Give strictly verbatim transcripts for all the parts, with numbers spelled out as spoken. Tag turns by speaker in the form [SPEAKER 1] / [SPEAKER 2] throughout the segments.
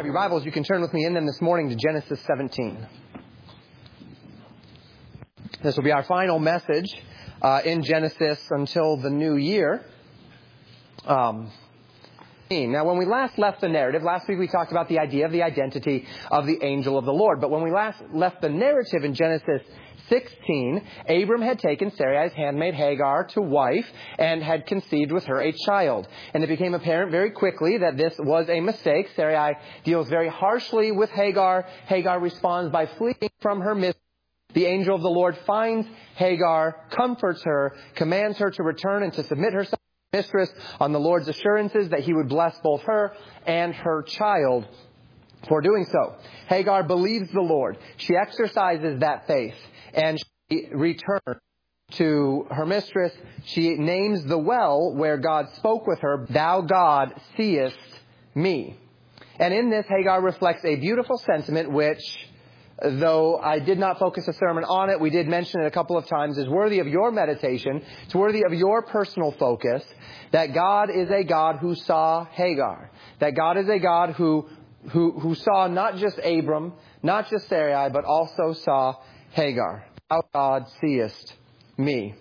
[SPEAKER 1] have your Bibles, you can turn with me in them this morning to Genesis seventeen. This will be our final message uh, in Genesis until the new year. Um, now, when we last left the narrative, last week we talked about the idea of the identity of the angel of the Lord. But when we last left the narrative in Genesis sixteen, Abram had taken Sarai's handmaid Hagar to wife and had conceived with her a child. And it became apparent very quickly that this was a mistake. Sarai deals very harshly with Hagar. Hagar responds by fleeing from her mistress. The angel of the Lord finds Hagar, comforts her, commands her to return and to submit herself to her mistress on the Lord's assurances that he would bless both her and her child for doing so. Hagar believes the Lord. She exercises that faith. And she returns to her mistress. She names the well where God spoke with her, "Thou God seest me." And in this, Hagar reflects a beautiful sentiment which, though I did not focus a sermon on it, we did mention it a couple of times, is worthy of your meditation. It's worthy of your personal focus, that God is a God who saw Hagar. That God is a God who, who, who saw not just Abram, not just Sarai, but also saw Hagar. Thou God seest me.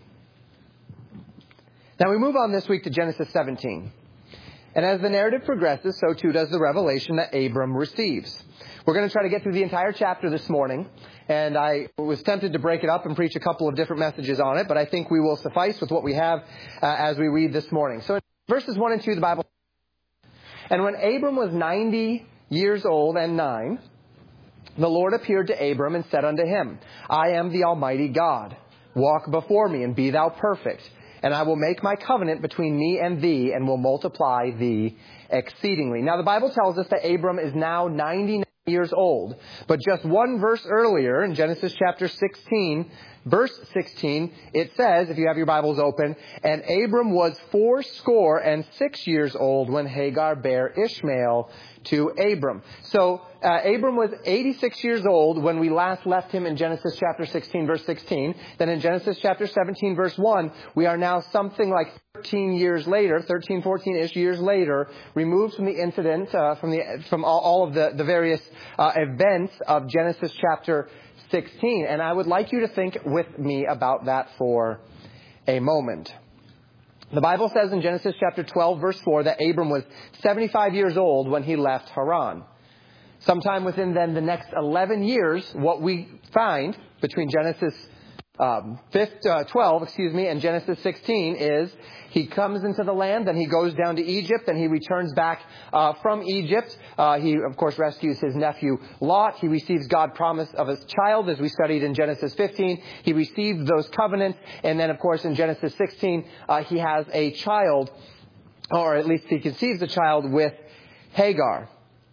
[SPEAKER 1] Now we move on this week to Genesis seventeen. And as the narrative progresses, so too does the revelation that Abram receives. We're going to try to get through the entire chapter this morning. And I was tempted to break it up and preach a couple of different messages on it. But I think we will suffice with what we have uh, as we read this morning. So in verses one and two, the Bible says, "And when Abram was ninety years old and nine, the Lord appeared to Abram and said unto him, I am the Almighty God. Walk before me and be thou perfect. And I will make my covenant between me and thee and will multiply thee exceedingly." Now the Bible tells us that Abram is now ninety-nine years old. But just one verse earlier in Genesis chapter sixteen, verse sixteen, it says, if you have your Bibles open, "And Abram was fourscore and six years old when Hagar bare Ishmael to Abram." So uh, Abram was eighty-six years old when we last left him in Genesis chapter sixteen, verse sixteen. Then in Genesis chapter seventeen, verse one, we are now something like thirteen years later, thirteen, fourteen-ish years later, removed from the incident, uh, from the from all, all of the, the various uh, events of Genesis chapter sixteen. And I would like you to think with me about that for a moment. The Bible says in Genesis chapter twelve, verse four, that Abram was seventy-five years old when he left Haran. Sometime within then the next eleven years, what we find between Genesis um, fifth, uh, twelve, excuse me, and Genesis sixteen is he comes into the land, then he goes down to Egypt, and he returns back uh, from Egypt. Uh, he, of course, rescues his nephew Lot. He receives God's promise of his child, as we studied in Genesis fifteen. He received those covenants, and then, of course, in Genesis sixteen, uh, he has a child, or at least he conceives a child with Hagar.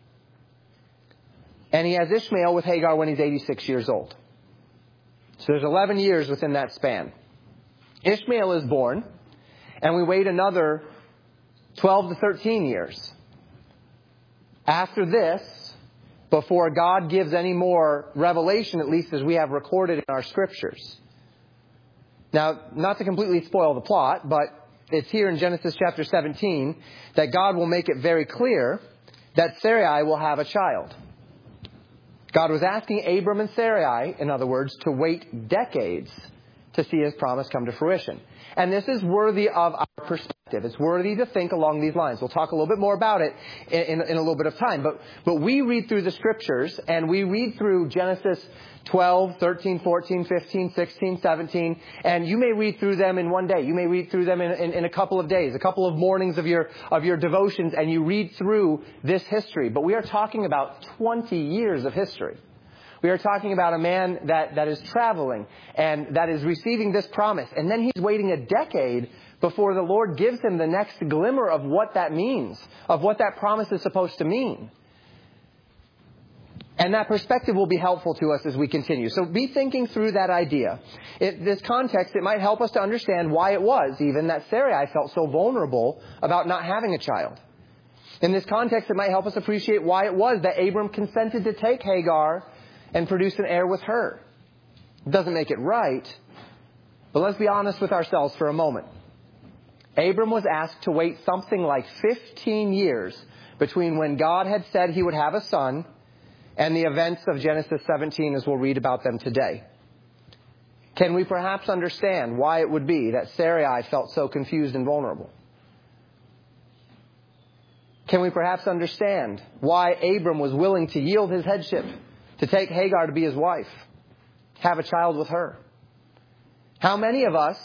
[SPEAKER 1] And he has Ishmael with Hagar when he's eighty-six years old. So there's eleven years within that span. Ishmael is born. And we wait another twelve to thirteen years. After this, before God gives any more revelation, at least as we have recorded in our scriptures. Now, not to completely spoil the plot, but it's here in Genesis chapter seventeen that God will make it very clear that Sarai will have a child. God was asking Abram and Sarai, in other words, to wait decades to see his promise come to fruition. And this is worthy of our perspective. It's worthy to think along these lines. We'll talk a little bit more about it in, in, in a little bit of time. But, but we read through the scriptures, and we read through Genesis twelve, thirteen, fourteen, fifteen, sixteen, seventeen, and you may read through them in one day. You may read through them in, in, in a couple of days, a couple of mornings of your, of your devotions, and you read through this history. But we are talking about twenty years of history. We are talking about a man that, that is traveling and that is receiving this promise. And then he's waiting a decade before the Lord gives him the next glimmer of what that means, of what that promise is supposed to mean. And that perspective will be helpful to us as we continue. So be thinking through that idea. In this context, it might help us to understand why it was even that Sarai felt so vulnerable about not having a child. In this context, it might help us appreciate why it was that Abram consented to take Hagar and produce an heir with her. It doesn't make it right, but let's be honest with ourselves for a moment. Abram was asked to wait something like fifteen years between when God had said he would have a son and the events of Genesis seventeen as we'll read about them today. Can we perhaps understand why it would be that Sarai felt so confused and vulnerable? Can we perhaps understand why Abram was willing to yield his headship, to take Hagar to be his wife, have a child with her? How many of us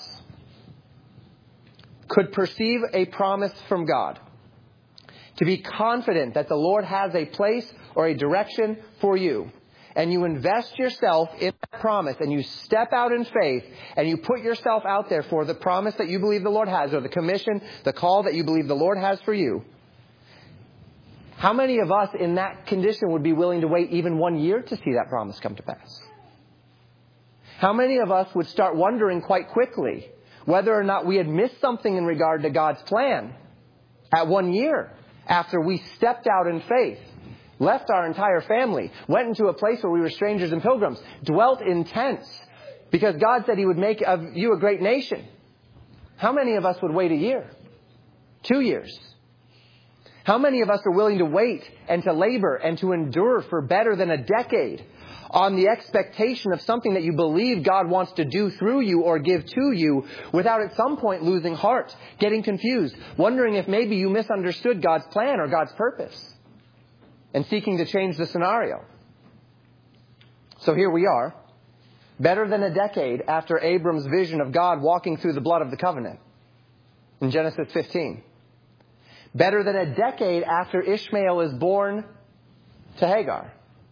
[SPEAKER 1] could perceive a promise from God, to be confident that the Lord has a place or a direction for you, and you invest yourself in that promise, and you step out in faith, and you put yourself out there for the promise that you believe the Lord has, or the commission, the call that you believe the Lord has for you? How many of us in that condition would be willing to wait even one year to see that promise come to pass? How many of us would start wondering quite quickly whether or not we had missed something in regard to God's plan at one year after we stepped out in faith, left our entire family, went into a place where we were strangers and pilgrims, dwelt in tents because God said he would make of you a great nation? How many of us would wait a year? Two years? How many of us are willing to wait and to labor and to endure for better than a decade on the expectation of something that you believe God wants to do through you or give to you, without at some point losing heart, getting confused, wondering if maybe you misunderstood God's plan or God's purpose, and seeking to change the scenario? So here we are, better than a decade after Abram's vision of God walking through the blood of the covenant in Genesis fifteen. Better than a decade after Ishmael is born to Hagar.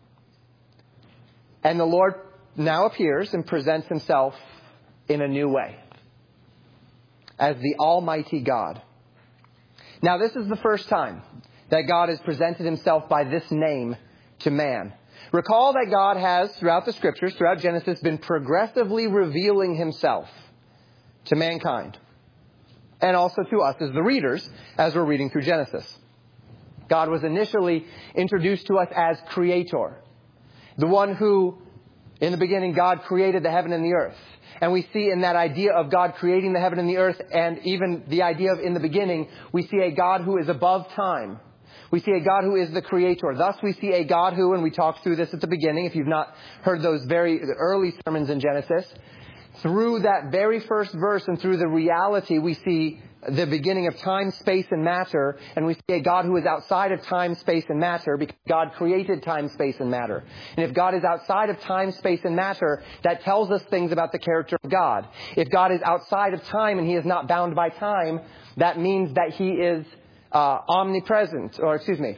[SPEAKER 1] And the Lord now appears and presents himself in a new way as the Almighty God. Now, this is the first time that God has presented himself by this name to man. Recall that God has, throughout the Scriptures, throughout Genesis, been progressively revealing himself to mankind, and also to us as the readers, as we're reading through Genesis. God was initially introduced to us as Creator, the one who, in the beginning, God created the heaven and the earth. And we see in that idea of God creating the heaven and the earth, and even the idea of in the beginning, we see a God who is above time. We see a God who is the Creator. Thus we see a God who, and we talked through this at the beginning, if you've not heard those very early sermons in Genesis, through that very first verse and through the reality, we see the beginning of time, space, and matter. And we see a God who is outside of time, space, and matter because God created time, space, and matter. And if God is outside of time, space, and matter, that tells us things about the character of God. If God is outside of time and he is not bound by time, that means that he is uh, omnipresent, or excuse me,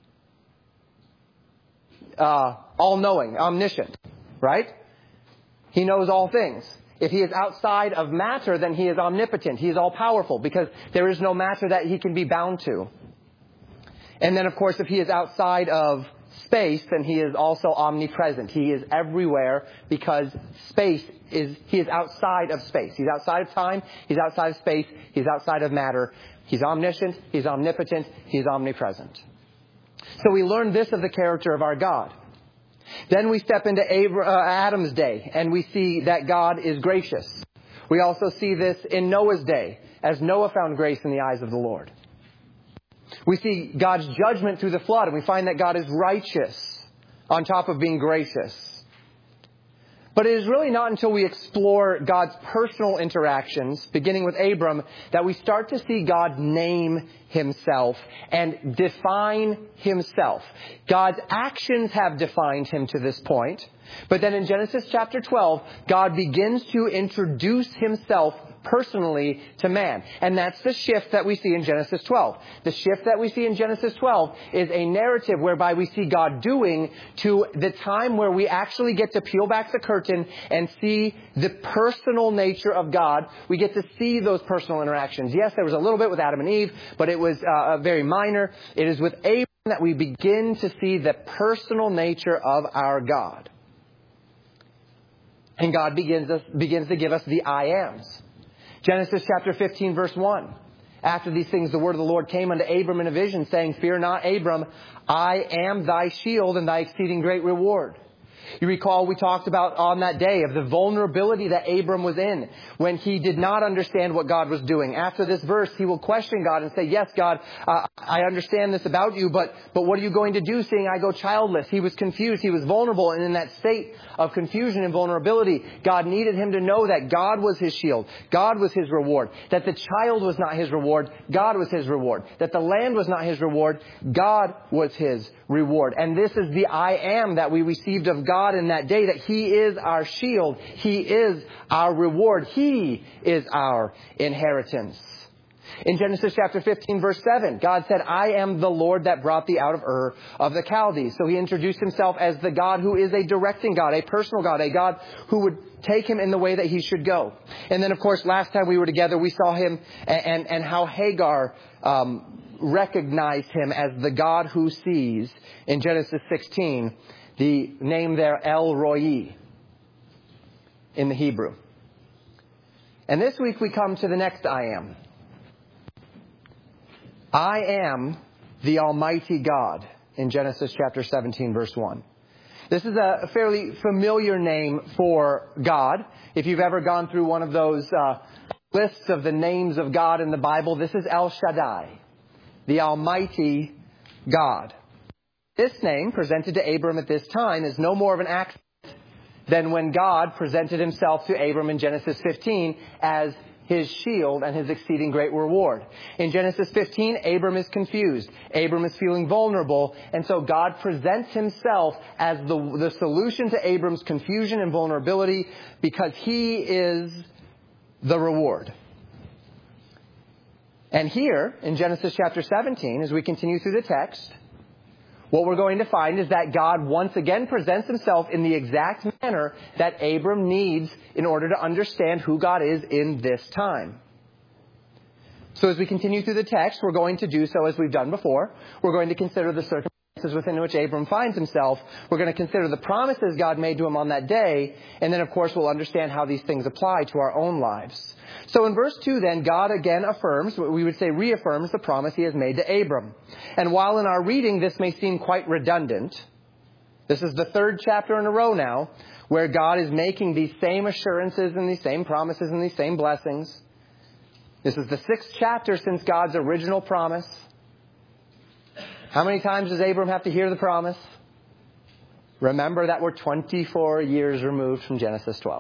[SPEAKER 1] uh, all-knowing, omniscient, right? He knows all things. If he is outside of matter, then he is omnipotent. He is all-powerful because there is no matter that he can be bound to. And then, of course, if he is outside of space, then he is also omnipresent. He is everywhere because space is, he is outside of space. He's outside of time. He's outside of space. He's outside of matter. He's omniscient. He's omnipotent. He's omnipresent. So we learn this of the character of our God. Then we step into Adam's day, and we see that God is gracious. We also see this in Noah's day, as Noah found grace in the eyes of the Lord. We see God's judgment through the flood, and we find that God is righteous on top of being gracious. But it is really not until we explore God's personal interactions, beginning with Abram, that we start to see God name himself and define himself. God's actions have defined him to this point. But then in Genesis chapter twelve, God begins to introduce himself personally to man. And that's the shift that we see in Genesis twelve. The shift that we see in Genesis twelve is a narrative whereby we see God doing to the time where we actually get to peel back the curtain and see the personal nature of God. We get to see those personal interactions. Yes, there was a little bit with Adam and Eve, but it was uh, very minor. It is with Abraham that we begin to see the personal nature of our God. And God begins, us, begins to give us the I ams. Genesis chapter fifteen, verse one. After these things, the word of the Lord came unto Abram in a vision, saying, Fear not, Abram, I am thy shield and thy exceeding great reward. You recall we talked about on that day of the vulnerability that Abram was in when he did not understand what God was doing. After this verse, he will question God and say, yes, God, uh, I understand this about you, but, but what are you going to do seeing I go childless? He was confused. He was vulnerable. And in that state of confusion and vulnerability, God needed him to know that God was his shield. God was his reward. That the child was not his reward. God was his reward. That the land was not his reward. God was his reward. And this is the I am that we received of God in that day, that he is our shield. He is our reward. He is our inheritance. In Genesis chapter fifteen, verse seven, God said, I am the Lord that brought thee out of Ur of the Chaldees. So he introduced himself as the God who is a directing God, a personal God, a God who would take him in the way that he should go. And then, of course, last time we were together, we saw him and, and, and how Hagar um, recognized him as the God who sees. In Genesis sixteen, the name there, El Roi, in the Hebrew. And this week we come to the next I am. I am the Almighty God, in Genesis chapter seventeen, verse one. This is a fairly familiar name for God. If you've ever gone through one of those uh, lists of the names of God in the Bible, this is El Shaddai, the Almighty God. This name, presented to Abram at this time, is no more of an accident than when God presented himself to Abram in Genesis fifteen as his shield and his exceeding great reward. In Genesis fifteen, Abram is confused. Abram is feeling vulnerable. And so God presents himself as the, the solution to Abram's confusion and vulnerability, because he is the reward. And here in Genesis chapter seventeen, as we continue through the text, what we're going to find is that God once again presents himself in the exact manner that Abram needs in order to understand who God is in this time. So as we continue through the text, we're going to do so as we've done before. We're going to consider the circumstances within which Abram finds himself. We're going to consider the promises God made to him on that day. And then, of course, we'll understand how these things apply to our own lives. So in verse two, then, God again affirms, we would say reaffirms, the promise he has made to Abram. And while in our reading this may seem quite redundant, this is the third chapter in a row now where God is making these same assurances and these same promises and these same blessings. This is the sixth chapter since God's original promise. How many times does Abram have to hear the promise? Remember that we're twenty-four years removed from Genesis twelve.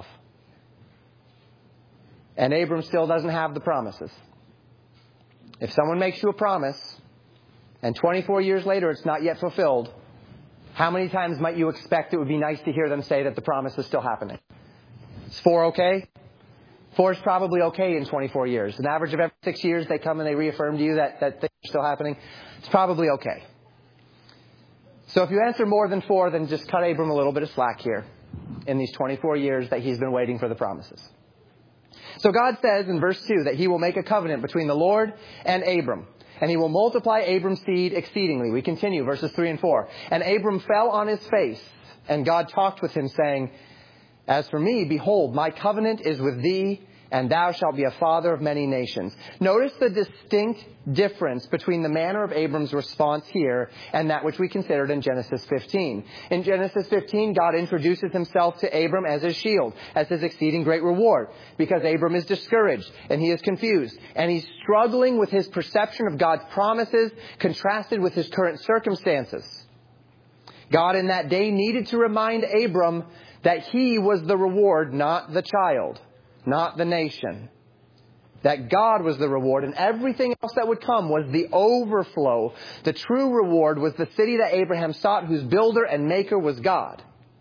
[SPEAKER 1] And Abram still doesn't have the promises. If someone makes you a promise, and twenty-four years later it's not yet fulfilled, how many times might you expect it would be nice to hear them say that the promise is still happening? Is four okay? Four is probably okay in twenty-four years. An average of every six years they come and they reaffirm to you that, that things are still happening. It's probably okay. So if you answer more than four, then just cut Abram a little bit of slack here in these twenty-four years that he's been waiting for the promises. So God says in verse two that he will make a covenant between the Lord and Abram, and he will multiply Abram's seed exceedingly. We continue, verses three and four. And Abram fell on his face, and God talked with him, saying, As for me, behold, my covenant is with thee, and thou shalt be a father of many nations. Notice the distinct difference between the manner of Abram's response here and that which we considered in Genesis fifteen. In Genesis fifteen, God introduces himself to Abram as his shield, as his exceeding great reward, because Abram is discouraged and he is confused and he's struggling with his perception of God's promises contrasted with his current circumstances. God in that day needed to remind Abram that he was the reward, not the child, not the nation. That God was the reward, and everything else that would come was the overflow. The true reward was the city that Abraham sought, whose builder and maker was God.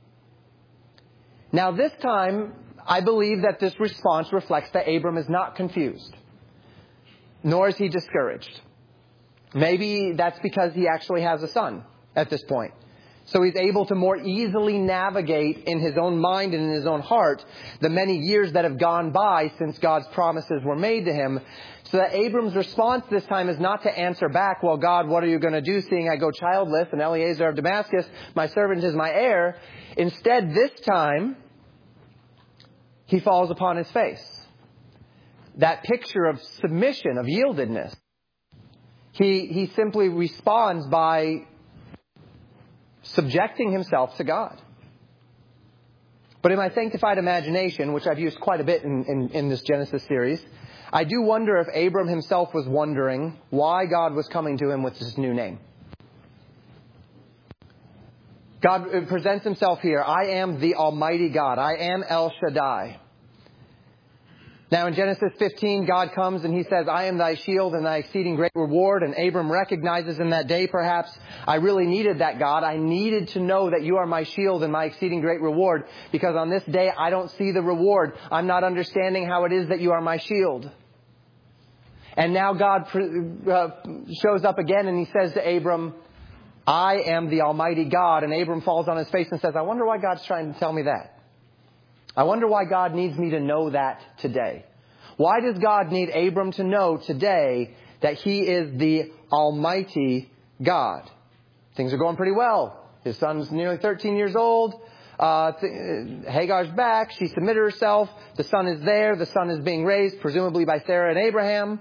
[SPEAKER 1] Now this time, I believe that this response reflects that Abram is not confused, nor is he discouraged. Maybe that's because he actually has a son at this point. So he's able to more easily navigate in his own mind and in his own heart the many years that have gone by since God's promises were made to him. So that Abram's response this time is not to answer back, well, God, what are you going to do seeing I go childless and Eliezer of Damascus, my servant, is my heir. Instead, this time, he falls upon his face. That picture of submission, of yieldedness. He, he simply responds by subjecting himself to God. But in my sanctified imagination, which I've used quite a bit in, in, in this Genesis series, I do wonder if Abram himself was wondering why God was coming to him with this new name. God presents himself here. I am the Almighty God. I am El Shaddai. Now in Genesis fifteen, God comes and he says, I am thy shield and thy exceeding great reward. And Abram recognizes in that day, perhaps, I really needed that, God. I needed to know that you are my shield and my exceeding great reward, because on this day I don't see the reward. I'm not understanding how it is that you are my shield. And now God uh, shows up again and he says to Abram, I am the Almighty God. And Abram falls on his face and says, I wonder why God's trying to tell me that. I wonder why God needs me to know that today. Why does God need Abram to know today that he is the Almighty God? Things are going pretty well. His son's nearly thirteen years old. Uh, th- Hagar's back. She submitted herself. The son is there. The son is being raised, presumably by Sarah and Abraham.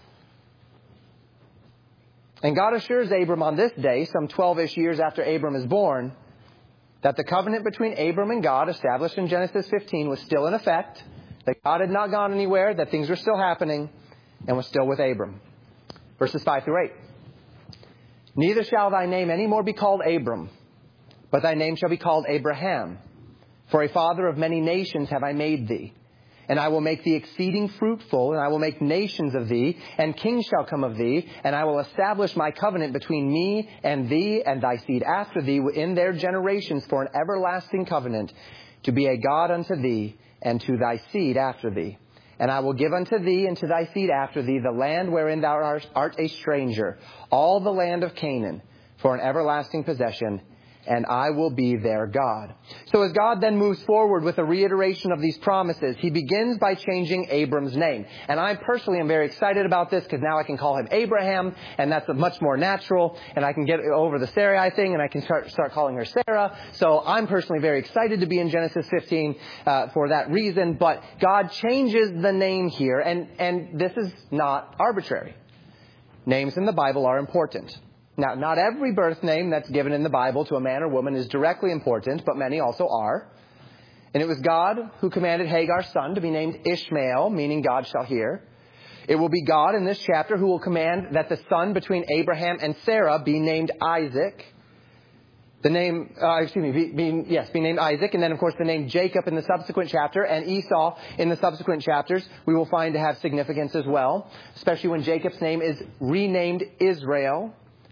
[SPEAKER 1] And God assures Abram on this day, some twelve-ish years after Abram is born, that the covenant between Abram and God, established in Genesis fifteen, was still in effect, that God had not gone anywhere, that things were still happening, and was still with Abram. Verses five through eight. Neither shall thy name any more be called Abram, but thy name shall be called Abraham. For a father of many nations have I made thee. And I will make thee exceeding fruitful, and I will make nations of thee, and kings shall come of thee, and I will establish my covenant between me and thee and thy seed after thee in their generations for an everlasting covenant, to be a God unto thee and to thy seed after thee. And I will give unto thee and to thy seed after thee the land wherein thou art a stranger, all the land of Canaan, for an everlasting possession, and I will be their God. So as God then moves forward with a reiteration of these promises, he begins by changing Abram's name. And I personally am very excited about this, because now I can call him Abraham, and that's much more natural, and I can get over the Sarai thing, and I can start, start calling her Sarah. So I'm personally very excited to be in Genesis fifteen uh, for that reason. But God changes the name here, and, and this is not arbitrary. Names in the Bible are important. Now, not every birth name that's given in the Bible to a man or woman is directly important, but many also are. And it was God who commanded Hagar's son to be named Ishmael, meaning God shall hear. It will be God in this chapter who will command that the son between Abraham and Sarah be named Isaac. The name, uh, excuse me, be, be, yes, be named Isaac. And then, of course, the name Jacob in the subsequent chapter and Esau in the subsequent chapters we will find to have significance as well, especially when Jacob's name is renamed Israel.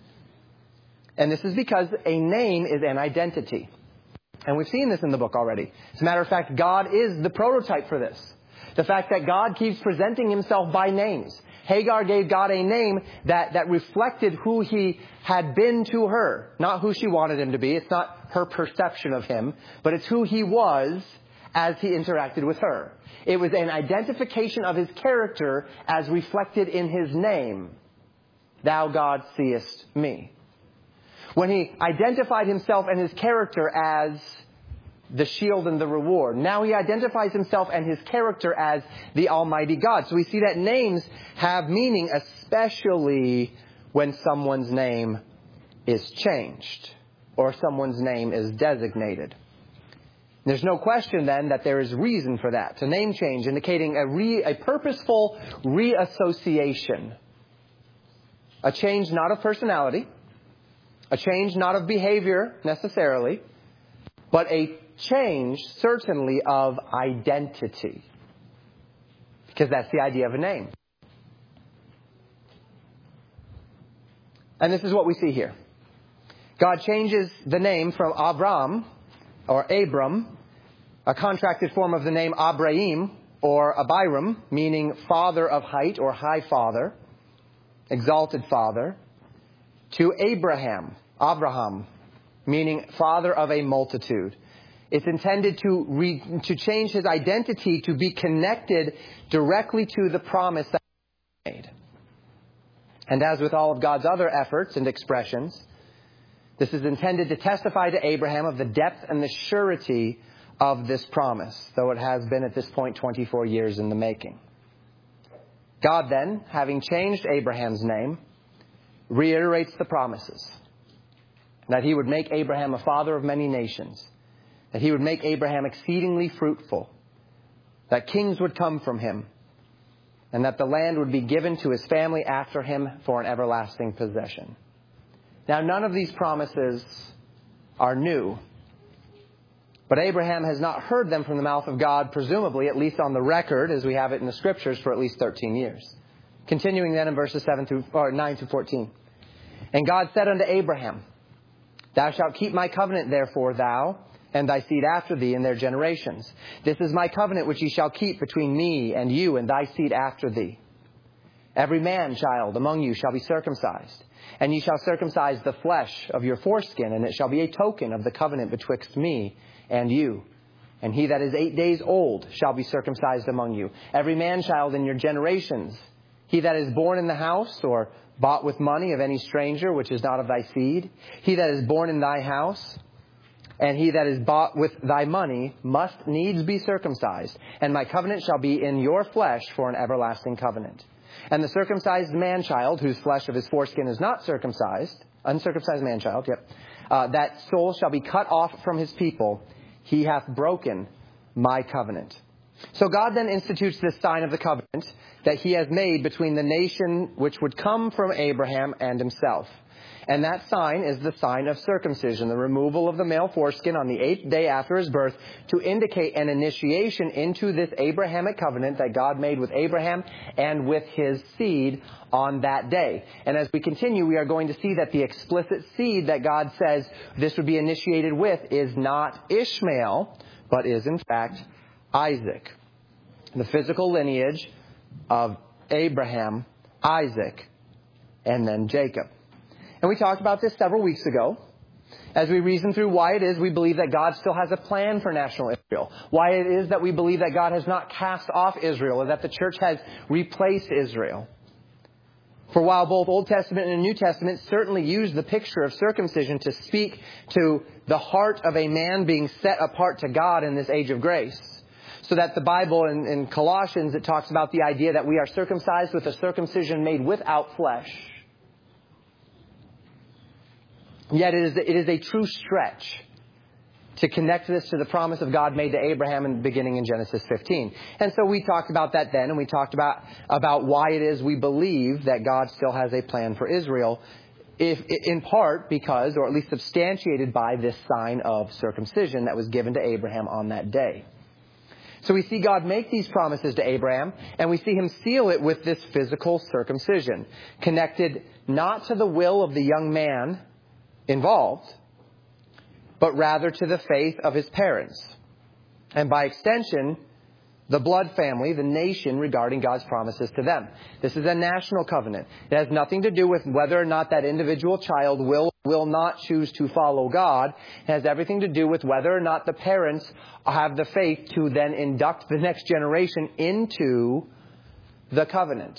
[SPEAKER 1] And this is because a name is an identity. And we've seen this in the book already. As a matter of fact, God is the prototype for this. The fact that God keeps presenting himself by names. Hagar gave God a name that, that reflected who he had been to her. Not who she wanted him to be. It's not her perception of him. But it's who he was as he interacted with her. It was an identification of his character as reflected in his name. Thou, God, seest me. When he identified himself and his character as the shield and the reward, now he identifies himself and his character as the Almighty God. So we see that names have meaning, especially when someone's name is changed or someone's name is designated. There's no question then that there is reason for that. A name change indicating a, re, a purposeful reassociation. A change not of personality. A change not of behavior necessarily, but a change certainly of identity. Because that's the idea of a name. And this is what we see here. God changes the name from Abram or Abram, a contracted form of the name Abraham or Abiram, meaning father of height or high father, exalted father, to Abraham, Abraham, meaning father of a multitude. It's intended to re, to change his identity to be connected directly to the promise that he made. And as with all of God's other efforts and expressions, this is intended to testify to Abraham of the depth and the surety of this promise, though it has been at this point twenty-four years in the making. God then, having changed Abraham's name, reiterates the promises that he would make Abraham a father of many nations, that he would make Abraham exceedingly fruitful, that kings would come from him, and that the land would be given to his family after him for an everlasting possession. Now, none of these promises are new, but Abraham has not heard them from the mouth of God, presumably, at least on the record, as we have it in the Scriptures, for at least thirteen years. Continuing then in verses seven through, or nine through fourteen. And God said unto Abraham, Thou shalt keep my covenant, therefore, thou and thy seed after thee in their generations. This is my covenant which ye shall keep between me and you and thy seed after thee. Every man child among you shall be circumcised, and ye shall circumcise the flesh of your foreskin, and it shall be a token of the covenant betwixt me and you. And he that is eight days old shall be circumcised among you. Every man child in your generations, he that is born in the house or bought with money of any stranger which is not of thy seed, he that is born in thy house, and he that is bought with thy money must needs be circumcised. And my covenant shall be in your flesh for an everlasting covenant. And the circumcised man-child, whose flesh of his foreskin is not circumcised, uncircumcised man-child, yep, uh, that soul shall be cut off from his people. He hath broken my covenant. So God then institutes this sign of the covenant that he has made between the nation which would come from Abraham and himself. And that sign is the sign of circumcision, the removal of the male foreskin on the eighth day after his birth, to indicate an initiation into this Abrahamic covenant that God made with Abraham and with his seed on that day. And as we continue, we are going to see that the explicit seed that God says this would be initiated with is not Ishmael, but is in fact Isaac, the physical lineage of Abraham, Isaac, and then Jacob. And we talked about this several weeks ago as we reasoned through why it is we believe that God still has a plan for national Israel, why it is that we believe that God has not cast off Israel or that the church has replaced Israel. For while both Old Testament and New Testament certainly use the picture of circumcision to speak to the heart of a man being set apart to God in this age of grace, so that the Bible in, in Colossians, it talks about the idea that we are circumcised with a circumcision made without flesh. Yet it is, it is a true stretch to connect this to the promise of God made to Abraham in the beginning in Genesis fifteen. And so we talked about that then, and we talked about, about why it is we believe that God still has a plan for Israel, if, in part because, or at least substantiated by, this sign of circumcision that was given to Abraham on that day. So we see God make these promises to Abraham, and we see him seal it with this physical circumcision, connected not to the will of the young man involved, but rather to the faith of his parents. And by extension, the blood family, the nation, regarding God's promises to them. This is a national covenant. It has nothing to do with whether or not that individual child will will not choose to follow God. It has everything to do with whether or not the parents have the faith to then induct the next generation into the covenant.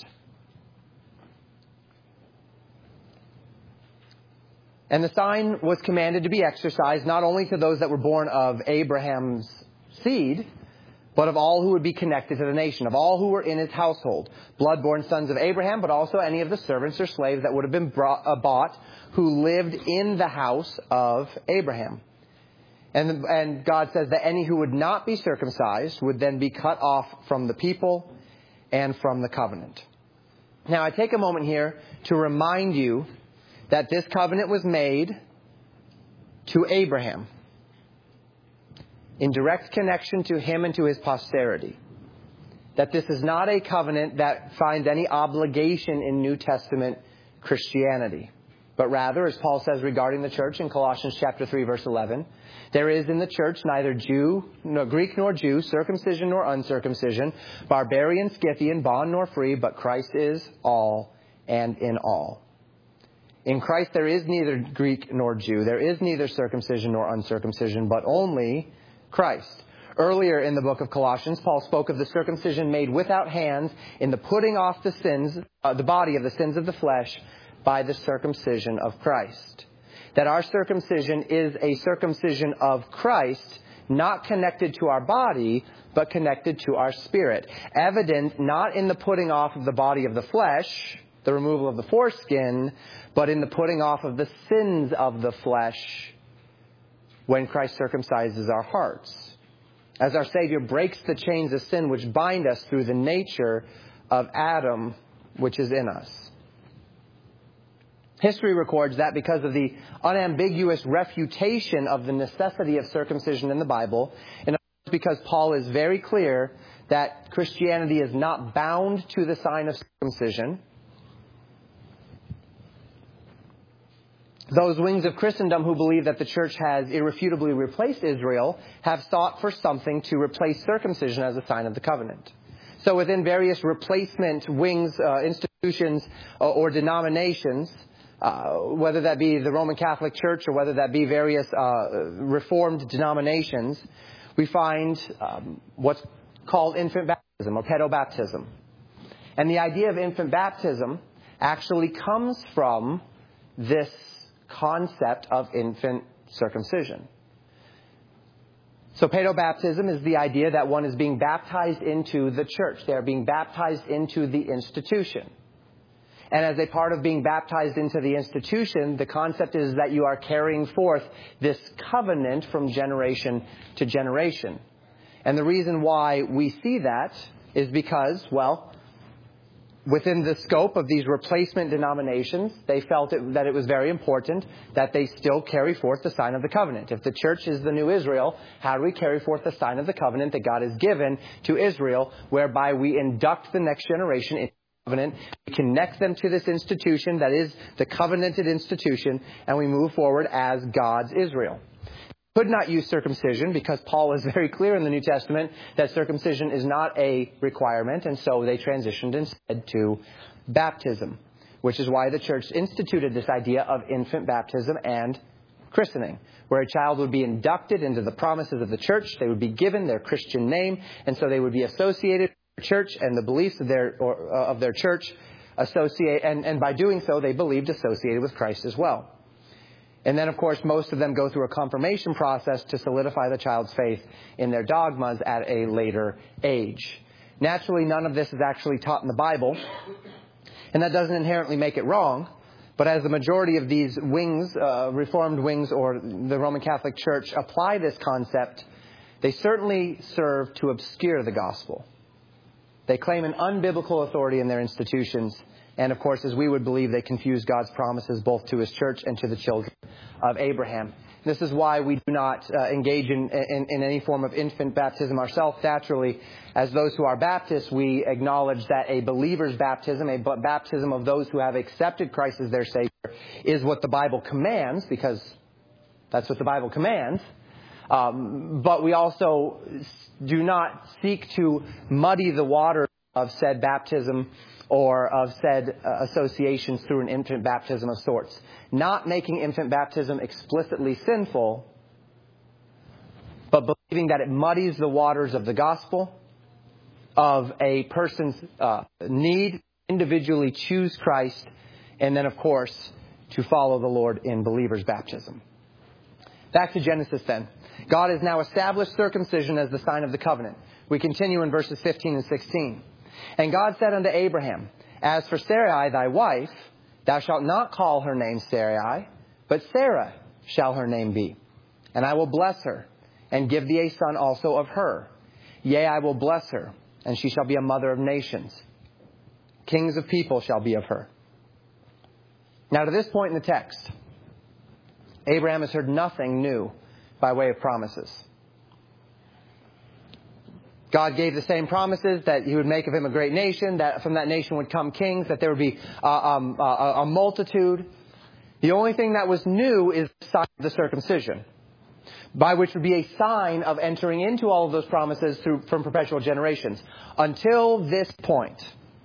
[SPEAKER 1] And the sign was commanded to be exercised not only to those that were born of Abraham's seed, but of all who would be connected to the nation, of all who were in his household, blood-born sons of Abraham, but also any of the servants or slaves that would have been brought, uh, bought who lived in the house of Abraham. And, and God says that any who would not be circumcised would then be cut off from the people and from the covenant. Now, I take a moment here to remind you that this covenant was made to Abraham in direct connection to him and to his posterity. That this is not a covenant that finds any obligation in New Testament Christianity. But rather, as Paul says regarding the church in Colossians chapter three, verse eleven, there is in the church neither Jew, nor Greek nor Jew, circumcision nor uncircumcision, barbarian, Scythian, bond nor free, but Christ is all and in all. In Christ there is neither Greek nor Jew. There is neither circumcision nor uncircumcision, but only Christ. Earlier in the book of Colossians, Paul spoke of the circumcision made without hands in the putting off the sins, uh, the body of the sins of the flesh by the circumcision of Christ. That our circumcision is a circumcision of Christ, not connected to our body, but connected to our spirit. Evident not in the putting off of the body of the flesh, the removal of the foreskin, but in the putting off of the sins of the flesh when Christ circumcises our hearts, as our Savior breaks the chains of sin which bind us through the nature of Adam, which is in us. History records that because of the unambiguous refutation of the necessity of circumcision in the Bible, and because Paul is very clear that Christianity is not bound to the sign of circumcision, those wings of Christendom who believe that the church has irrefutably replaced Israel have sought for something to replace circumcision as a sign of the covenant. So within various replacement wings, uh, institutions, uh, or denominations, uh, whether that be the Roman Catholic Church or whether that be various uh, Reformed denominations, we find um, what's called infant baptism or pedobaptism. And the idea of infant baptism actually comes from this concept of infant circumcision. So pedobaptism is the idea that one is being baptized into the church. They are being baptized into the institution. And as a part of being baptized into the institution, the concept is that you are carrying forth this covenant from generation to generation. And the reason why we see that is because, well, within the scope of these replacement denominations, they felt it, that it was very important that they still carry forth the sign of the covenant. If the church is the new Israel, how do we carry forth the sign of the covenant that God has given to Israel, whereby we induct the next generation into the covenant, we connect them to this institution that is the covenanted institution, and we move forward as God's Israel. Could not use circumcision because Paul is very clear in the New Testament that circumcision is not a requirement, and so they transitioned instead to baptism, which is why the church instituted this idea of infant baptism and christening, where a child would be inducted into the promises of the church, they would be given their Christian name, and so they would be associated with the church and the beliefs of their or, uh, of their church, associate, and, and by doing so, they believed associated with Christ as well. And then, of course, most of them go through a confirmation process to solidify the child's faith in their dogmas at a later age. Naturally, none of this is actually taught in the Bible, and that doesn't inherently make it wrong. But as the majority of these wings, uh, Reformed wings or the Roman Catholic Church apply this concept, they certainly serve to obscure the gospel. They claim an unbiblical authority in their institutions. And of course, as we would believe, they confuse God's promises both to His church and to the children of Abraham. This is why we do not uh, engage in, in, in any form of infant baptism ourselves. Naturally, as those who are Baptists, we acknowledge that a believer's baptism, a baptism of those who have accepted Christ as their Savior, is what the Bible commands, because that's what the Bible commands. Um, but we also do not seek to muddy the water of said baptism or of said uh, associations through an infant baptism of sorts. Not making infant baptism explicitly sinful, but believing that it muddies the waters of the gospel, of a person's uh, need, individually choose Christ, and then, of course, to follow the Lord in believer's baptism. Back to Genesis then. God has now established circumcision as the sign of the covenant. We continue in verses fifteen and sixteen. And God said unto Abraham, As for Sarai thy wife, thou shalt not call her name Sarai, but Sarah shall her name be. And I will bless her, and give thee a son also of her. Yea, I will bless her, and she shall be a mother of nations. Kings of people shall be of her. Now to this point in the text, Abraham has heard nothing new by way of promises. God gave the same promises that He would make of him a great nation, that from that nation would come kings, that there would be uh, um, uh, a multitude. The only thing that was new is the sign of the circumcision, by which would be a sign of entering into all of those promises through from perpetual generations. Until this point,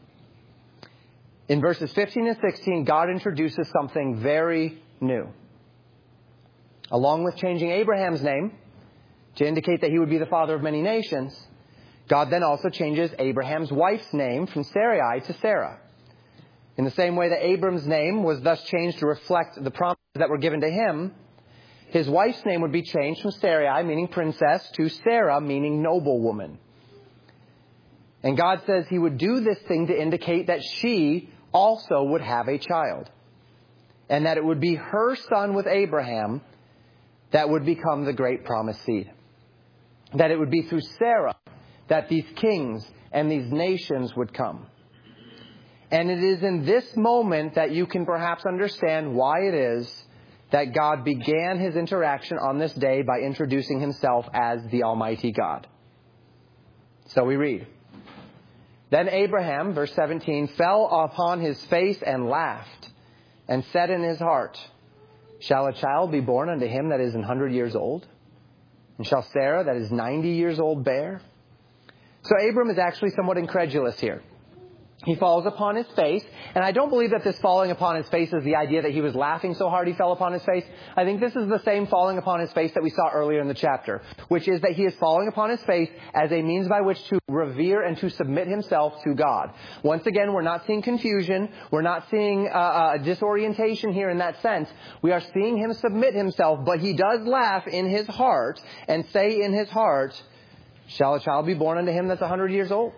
[SPEAKER 1] in verses fifteen and sixteen, God introduces something very new. Along with changing Abraham's name to indicate that he would be the father of many nations, God then also changes Abraham's wife's name from Sarai to Sarah. In the same way that Abram's name was thus changed to reflect the promises that were given to him, his wife's name would be changed from Sarai, meaning princess, to Sarah, meaning noblewoman. And God says He would do this thing to indicate that she also would have a child, and that it would be her son with Abraham that would become the great promised seed. That it would be through Sarah that these kings and these nations would come. And it is in this moment that you can perhaps understand why it is that God began his interaction on this day by introducing himself as the Almighty God. So we read, Then Abraham, verse seventeen, fell upon his face and laughed, and said in his heart, Shall a child be born unto him that is an hundred years old? And shall Sarah that is ninety years old bear? So Abram is actually somewhat incredulous here. He falls upon his face, and I don't believe that this falling upon his face is the idea that he was laughing so hard he fell upon his face. I think this is the same falling upon his face that we saw earlier in the chapter, which is that he is falling upon his face as a means by which to revere and to submit himself to God. Once again, we're not seeing confusion. We're not seeing uh, a disorientation here in that sense. We are seeing him submit himself, but he does laugh in his heart and say in his heart, Shall a child be born unto him that's a hundred years old?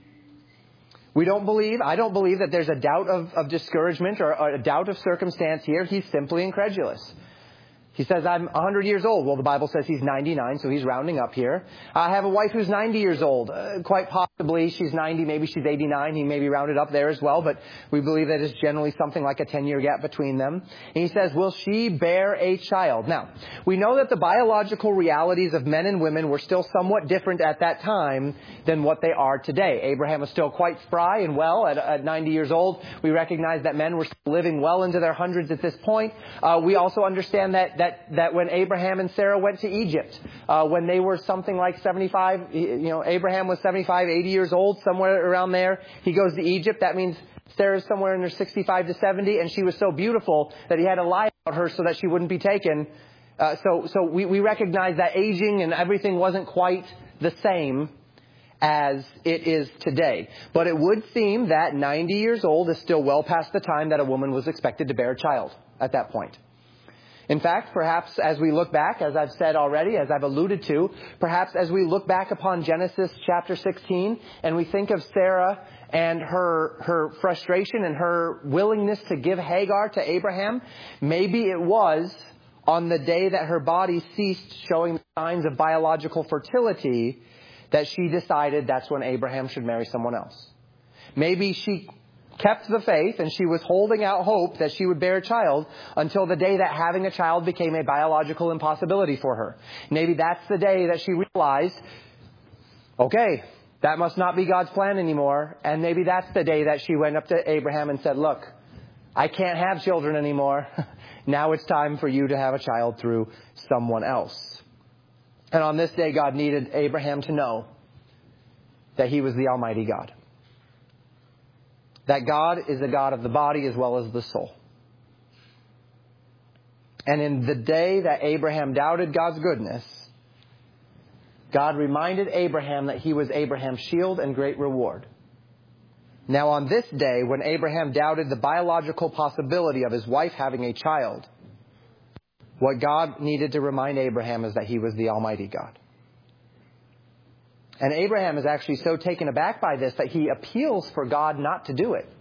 [SPEAKER 1] We don't believe, I don't believe that there's a doubt of, of discouragement or a doubt of circumstance here. He's simply incredulous. He says, I'm one hundred years old. Well, the Bible says he's ninety-nine, so he's rounding up here. I have a wife who's ninety years old. Uh, quite possibly she's ninety, maybe she's eighty-nine. He may be rounded up there as well, but we believe that it's generally something like a ten-year gap between them. And he says, will she bear a child? Now, we know that the biological realities of men and women were still somewhat different at that time than what they are today. Abraham was still quite spry and well at, at ninety years old. We recognize that men were still living well into their hundreds at this point. Uh, we also understand that, that That, that when Abraham and Sarah went to Egypt, uh, when they were something like seventy-five, you know, Abraham was seventy-five, eighty years old, somewhere around there. He goes to Egypt. That means Sarah's somewhere in her sixty-five to seventy, and she was so beautiful that he had to lie about her so that she wouldn't be taken. Uh, so so we, we recognize that aging and everything wasn't quite the same as it is today. But it would seem that ninety years old is still well past the time that a woman was expected to bear a child at that point. In fact, perhaps as we look back, as I've said already, as I've alluded to, perhaps as we look back upon Genesis chapter sixteen and we think of Sarah and her her frustration and her willingness to give Hagar to Abraham, maybe it was on the day that her body ceased showing signs of biological fertility that she decided that's when Abraham should marry someone else. Maybe she kept the faith and she was holding out hope that she would bear a child until the day that having a child became a biological impossibility for her. Maybe that's the day that she realized, okay, that must not be God's plan anymore. And maybe that's the day that she went up to Abraham and said, look, I can't have children anymore. Now it's time for you to have a child through someone else. And on this day, God needed Abraham to know that he was the Almighty God. That God is the God of the body as well as the soul. And in the day that Abraham doubted God's goodness, God reminded Abraham that he was Abraham's shield and great reward. Now on this day, when Abraham doubted the biological possibility of his wife having a child, what God needed to remind Abraham is that he was the Almighty God. And Abraham is actually so taken aback by this that he appeals for God not to do it.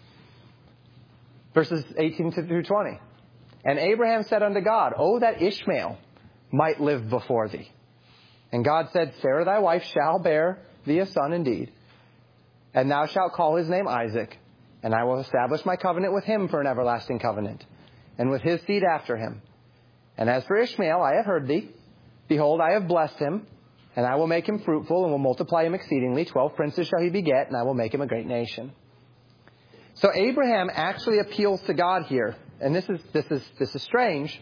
[SPEAKER 1] Verses eighteen through twenty. And Abraham said unto God, O that Ishmael might live before thee. And God said, Sarah thy wife shall bear thee a son indeed. And thou shalt call his name Isaac. And I will establish my covenant with him for an everlasting covenant. And with his seed after him. And as for Ishmael, I have heard thee. Behold, I have blessed him. And I will make him fruitful and will multiply him exceedingly. Twelve princes shall he beget, and I will make him a great nation. So Abraham actually appeals to God here. And this is this is this is strange.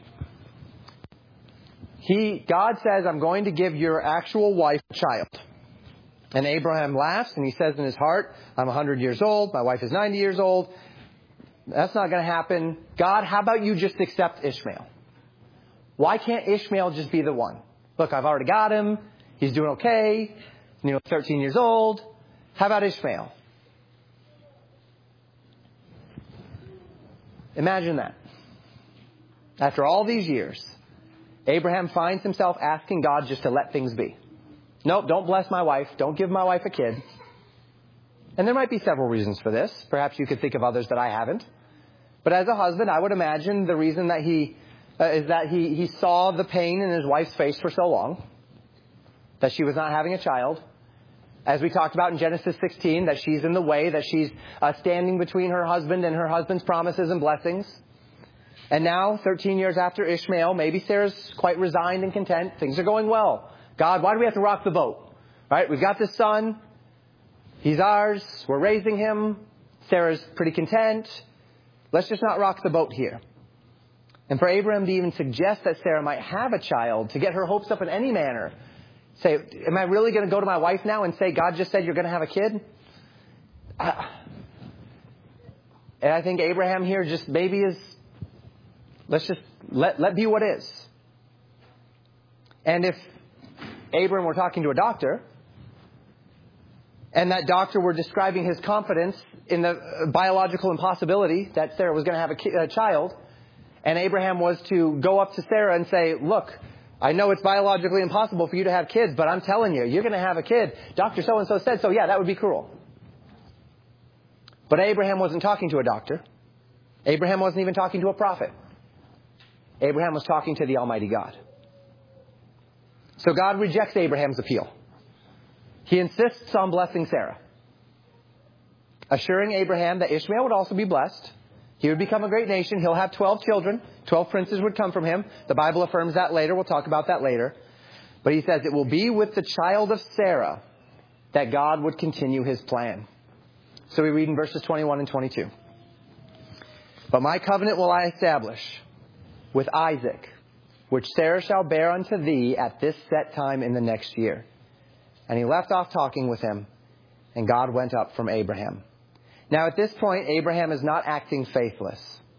[SPEAKER 1] He God says, I'm going to give your actual wife a child. And Abraham laughs and he says in his heart, I'm one hundred years old, my wife is ninety years old. That's not going to happen. God, how about you just accept Ishmael? Why can't Ishmael just be the one? Look, I've already got him. He's doing okay. You know, thirteen years old. How about Ishmael? Imagine that. After all these years, Abraham finds himself asking God just to let things be. Nope, don't bless my wife. Don't give my wife a kid. And there might be several reasons for this. Perhaps you could think of others that I haven't. But as a husband, I would imagine the reason that he uh, is that he, he saw the pain in his wife's face for so long, that she was not having a child. As we talked about in Genesis sixteen, that she's in the way, that she's uh, standing between her husband and her husband's promises and blessings. And now, thirteen years after Ishmael, maybe Sarah's quite resigned and content. Things are going well. God, why do we have to rock the boat? Right? We've got this son. He's ours. We're raising him. Sarah's pretty content. Let's just not rock the boat here. And for Abraham to even suggest that Sarah might have a child, to get her hopes up in any manner, say, am I really going to go to my wife now and say, God just said you're going to have a kid? Uh, and I think Abraham here just maybe is, let's just let, let be what is. And if Abraham were talking to a doctor, and that doctor were describing his confidence in the biological impossibility that Sarah was going to have a, ki- a child, and Abraham was to go up to Sarah and say, look, I know it's biologically impossible for you to have kids, but I'm telling you, you're going to have a kid. Doctor so-and-so said so. Yeah, that would be cruel. But Abraham wasn't talking to a doctor. Abraham wasn't even talking to a prophet. Abraham was talking to the Almighty God. So God rejects Abraham's appeal. He insists on blessing Sarah, assuring Abraham that Ishmael would also be blessed. He would become a great nation. He'll have twelve children. twelve princes would come from him. The Bible affirms that later. We'll talk about that later. But he says it will be with the child of Sarah that God would continue his plan. So we read in verses twenty-one and twenty-two. But my covenant will I establish with Isaac, which Sarah shall bear unto thee at this set time in the next year. And he left off talking with him, and God went up from Abraham. Now at this point, Abraham is not acting faithless.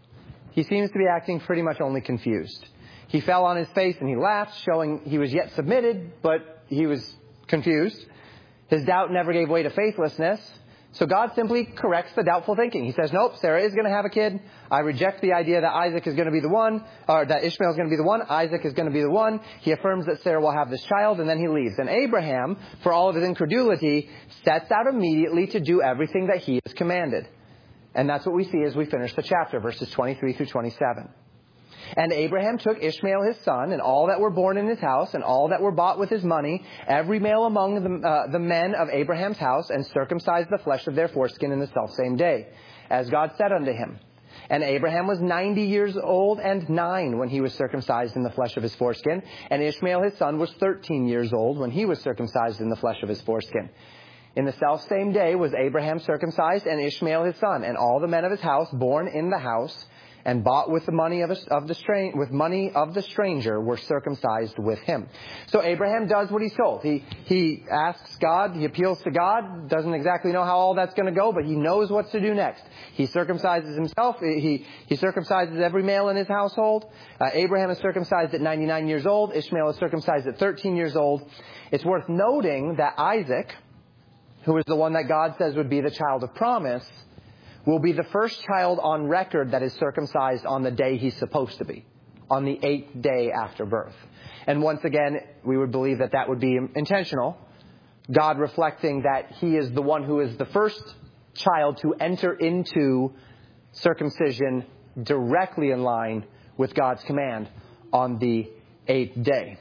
[SPEAKER 1] He seems to be acting pretty much only confused. He fell on his face and he laughed, showing he was yet submitted, but he was confused. His doubt never gave way to faithlessness. So God simply corrects the doubtful thinking. He says, nope, Sarah is going to have a kid. I reject the idea that Isaac is going to be the one, or that Ishmael is going to be the one. Isaac is going to be the one. He affirms that Sarah will have this child, and then he leaves. And Abraham, for all of his incredulity, sets out immediately to do everything that he is commanded. And that's what we see as we finish the chapter, verses twenty-three through twenty-seven. And Abraham took Ishmael his son, and all that were born in his house, and all that were bought with his money, every male among the, uh, the men of Abraham's house, and circumcised the flesh of their foreskin in the selfsame day, as God said unto him. And Abraham was ninety years old and nine when he was circumcised in the flesh of his foreskin, and Ishmael his son was thirteen years old when he was circumcised in the flesh of his foreskin. In the selfsame day was Abraham circumcised, and Ishmael his son, and all the men of his house born in the house, and bought with the money of, a, of the stra- with money of the stranger were circumcised with him. So Abraham does what he's told. He he asks God, he appeals to God, doesn't exactly know how all that's going to go, but he knows what to do next. He circumcises himself. He he circumcises every male in his household. Uh, Abraham is circumcised at ninety-nine years old. Ishmael is circumcised at thirteen years old. It's worth noting that Isaac, who is the one that God says would be the child of promise, will be the first child on record that is circumcised on the day he's supposed to be, on the eighth day after birth. And once again, we would believe that that would be intentional, God reflecting that he is the one who is the first child to enter into circumcision directly in line with God's command on the eighth day.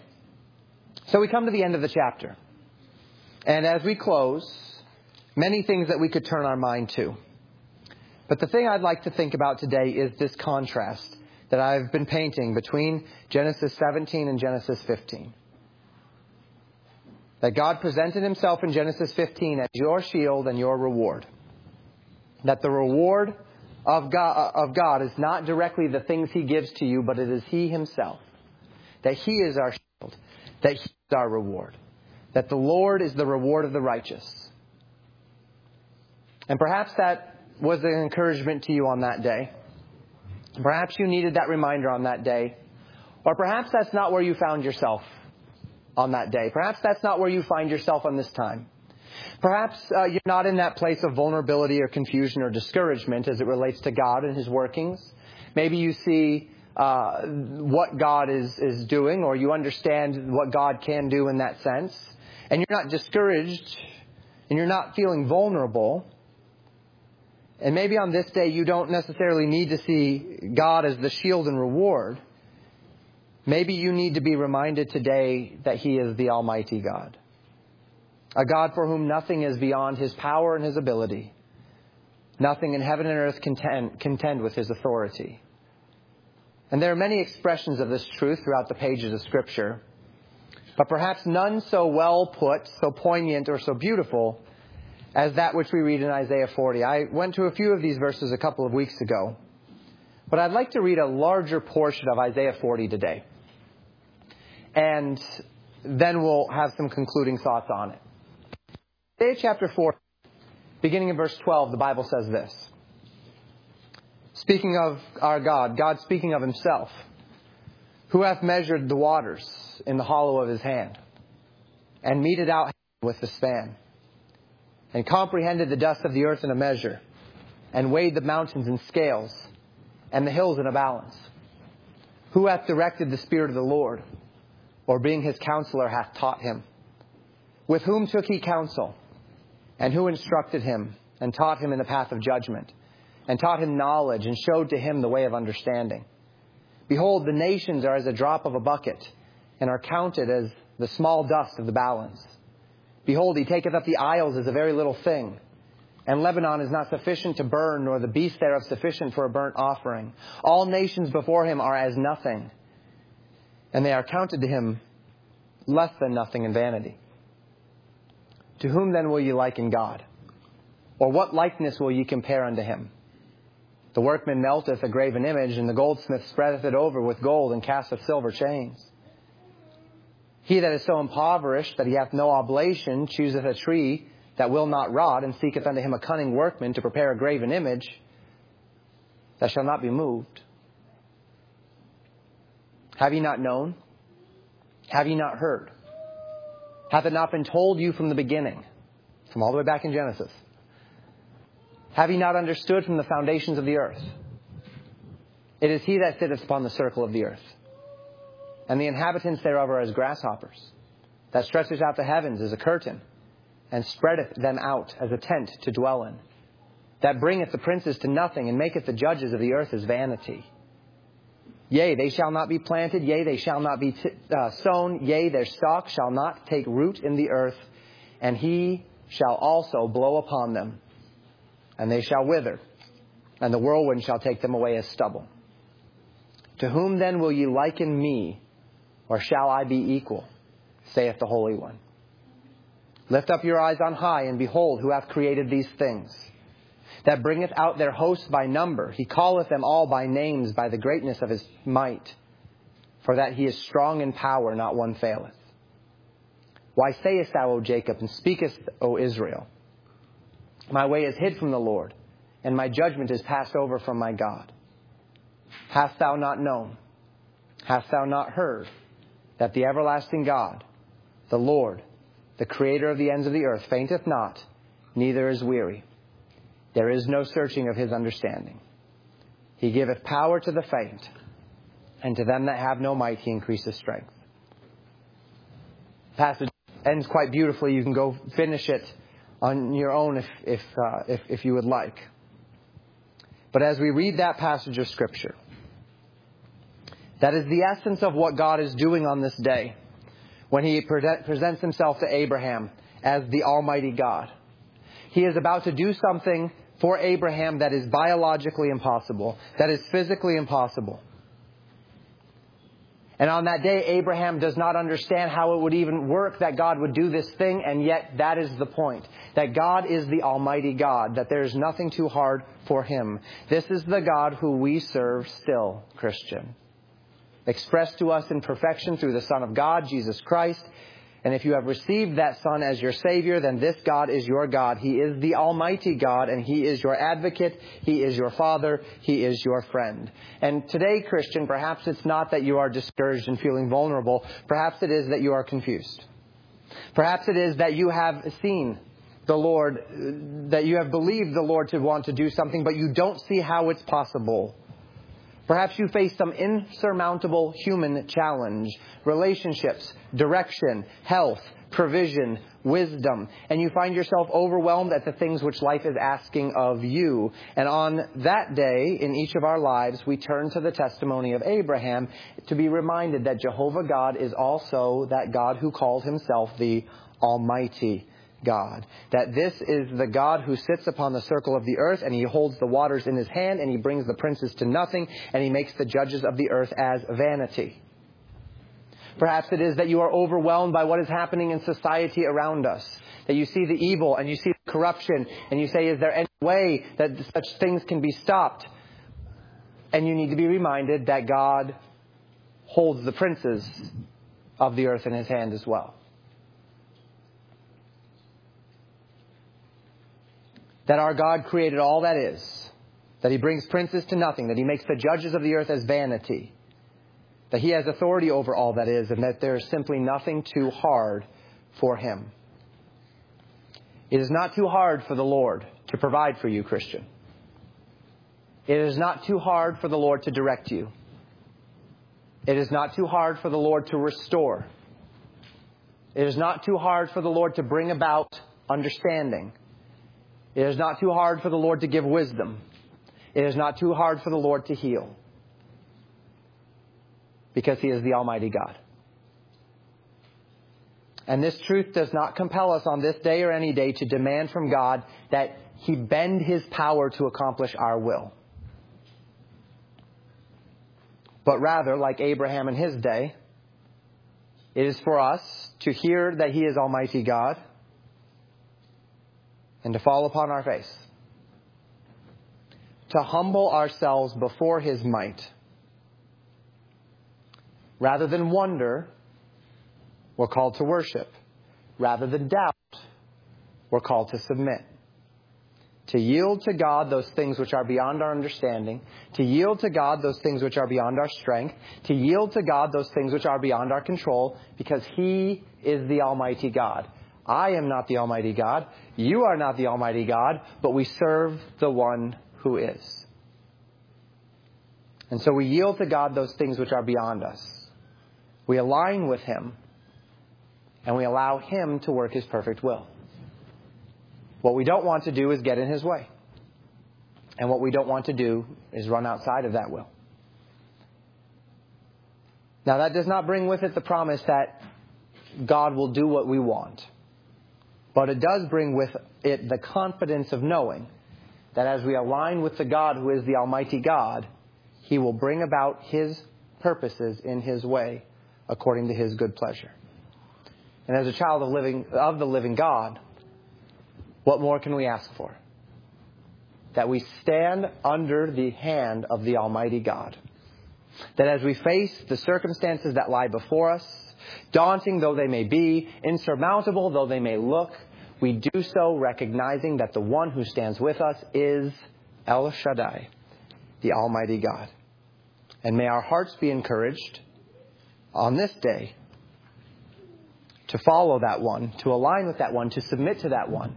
[SPEAKER 1] So we come to the end of the chapter. And as we close, many things that we could turn our mind to. But the thing I'd like to think about today is this contrast that I've been painting between Genesis seventeen and Genesis fifteen. That God presented himself in Genesis fifteen as your shield and your reward. That the reward of God, of God is not directly the things he gives to you, but it is he himself. That he is our shield. That he is our reward. That the Lord is the reward of the righteous. And perhaps that was an encouragement to you on that day. Perhaps you needed that reminder on that day. Or perhaps that's not where you found yourself on that day. Perhaps that's not where you find yourself on this time. Perhaps uh, you're not in that place of vulnerability or confusion or discouragement as it relates to God and his workings. Maybe you see uh, what God is, is doing, or you understand what God can do in that sense. And you're not discouraged, and you're not feeling vulnerable. And maybe on this day you don't necessarily need to see God as the shield and reward. Maybe you need to be reminded today that He is the Almighty God. A God for whom nothing is beyond His power and His ability. Nothing in heaven and earth contend, contend with His authority. And there are many expressions of this truth throughout the pages of Scripture, but perhaps none so well put, so poignant, or so beautiful as that which we read in Isaiah forty. I went to a few of these verses a couple of weeks ago, but I'd like to read a larger portion of Isaiah forty today. And then we'll have some concluding thoughts on it. Isaiah chapter four, beginning in verse twelve, the Bible says this. Speaking of our God, God speaking of Himself, who hath measured the waters in the hollow of His hand, and meted out with the span, and comprehended the dust of the earth in a measure, and weighed the mountains in scales, and the hills in a balance. Who hath directed the Spirit of the Lord, or being His counselor hath taught Him? With whom took He counsel? And who instructed Him, and taught Him in the path of judgment, and taught Him knowledge, and showed to Him the way of understanding? Behold, the nations are as a drop of a bucket, and are counted as the small dust of the balance. Behold, He taketh up the isles as a very little thing, and Lebanon is not sufficient to burn, nor the beast thereof sufficient for a burnt offering. All nations before Him are as nothing, and they are counted to Him less than nothing in vanity. To whom then will ye liken God? Or what likeness will ye compare unto Him? The workman melteth a graven image, and the goldsmith spreadeth it over with gold, and casteth silver chains. He that is so impoverished that he hath no oblation chooseth a tree that will not rot, and seeketh unto him a cunning workman to prepare a graven image that shall not be moved. Have ye not known? Have ye not heard? Hath it not been told you from the beginning, from all the way back in Genesis? Have ye not understood from the foundations of the earth? It is He that sitteth upon the circle of the earth, and the inhabitants thereof are as grasshoppers, that stretcheth out the heavens as a curtain, and spreadeth them out as a tent to dwell in, that bringeth the princes to nothing, and maketh the judges of the earth as vanity. Yea, they shall not be planted, yea, they shall not be t- uh, sown, yea, their stalk shall not take root in the earth, and He shall also blow upon them, and they shall wither, and the whirlwind shall take them away as stubble. To whom then will ye liken me, or shall I be equal, saith the Holy One? Lift up your eyes on high, and behold who hath created these things, that bringeth out their hosts by number. He calleth them all by names, by the greatness of His might. For that He is strong in power, not one faileth. Why sayest thou, O Jacob, and speakest, O Israel? My way is hid from the Lord, and my judgment is passed over from my God. Hast thou not known? Hast thou not heard that the everlasting God, the Lord, the Creator of the ends of the earth, fainteth not, neither is weary? There is no searching of His understanding. He giveth power to the faint, and to them that have no might He increaseth strength. The passage ends quite beautifully. You can go finish it on your own if if, uh, if if you would like. But as we read that passage of Scripture, that is the essence of what God is doing on this day when He pre- presents Himself to Abraham as the Almighty God. He is about to do something for Abraham that is biologically impossible, that is physically impossible. And on that day, Abraham does not understand how it would even work that God would do this thing, and yet that is the point. That God is the Almighty God, that there is nothing too hard for Him. This is the God who we serve still, Christian. Expressed to us in perfection through the Son of God, Jesus Christ. And if you have received that Son as your Savior, then this God is your God. He is the Almighty God, and He is your advocate. He is your Father. He is your friend. And today, Christian, perhaps it's not that you are discouraged and feeling vulnerable. Perhaps it is that you are confused. Perhaps it is that you have seen the Lord, that you have believed the Lord to want to do something, but you don't see how it's possible. Perhaps you face some insurmountable human challenge, relationships, direction, health, provision, wisdom, and you find yourself overwhelmed at the things which life is asking of you. And on that day, in each of our lives, we turn to the testimony of Abraham to be reminded that Jehovah God is also that God who calls himself the Almighty God. That this is the God who sits upon the circle of the earth, and he holds the waters in his hand, and he brings the princes to nothing, and he makes the judges of the earth as vanity. Perhaps it is that you are overwhelmed by what is happening in society around us. That you see the evil and you see the corruption, and you say, is there any way that such things can be stopped? And you need to be reminded that God holds the princes of the earth in his hand as well. That our God created all that is. That he brings princes to nothing. That he makes the judges of the earth as vanity. That he has authority over all that is. And that there is simply nothing too hard for him. It is not too hard for the Lord to provide for you, Christian. It is not too hard for the Lord to direct you. It is not too hard for the Lord to restore. It is not too hard for the Lord to bring about understanding. It is not too hard for the Lord to give wisdom. It is not too hard for the Lord to heal. Because he is the Almighty God. And this truth does not compel us on this day or any day to demand from God that he bend his power to accomplish our will. But rather, like Abraham in his day, it is for us to hear that he is Almighty God and to fall upon our face. To humble ourselves before his might. Rather than wonder, we're called to worship. Rather than doubt, we're called to submit. To yield to God those things which are beyond our understanding. To yield to God those things which are beyond our strength. To yield to God those things which are beyond our control. Because he is the Almighty God. I am not the Almighty God. You are not the Almighty God. But we serve the one who is. And so we yield to God those things which are beyond us. We align with him. And we allow him to work his perfect will. What we don't want to do is get in his way. And what we don't want to do is run outside of that will. Now, that does not bring with it the promise that God will do what we want. But it does bring with it the confidence of knowing that as we align with the God who is the Almighty God, he will bring about his purposes in his way according to his good pleasure. And as a child of living of the living God, what more can we ask for? That we stand under the hand of the Almighty God. That as we face the circumstances that lie before us, daunting though they may be, insurmountable though they may look, we do so recognizing that the one who stands with us is El Shaddai, the Almighty God. And may our hearts be encouraged on this day to follow that one, to align with that one, to submit to that one.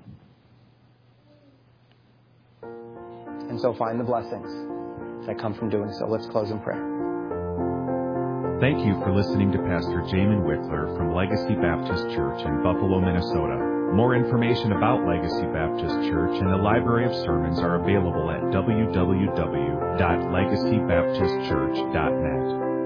[SPEAKER 1] And so find the blessings that come from doing so. Let's close in prayer.
[SPEAKER 2] Thank you for listening to Pastor Jamin Wickler from Legacy Baptist Church in Buffalo, Minnesota. More information about Legacy Baptist Church and the library of sermons are available at w w w dot legacy baptist church dot net.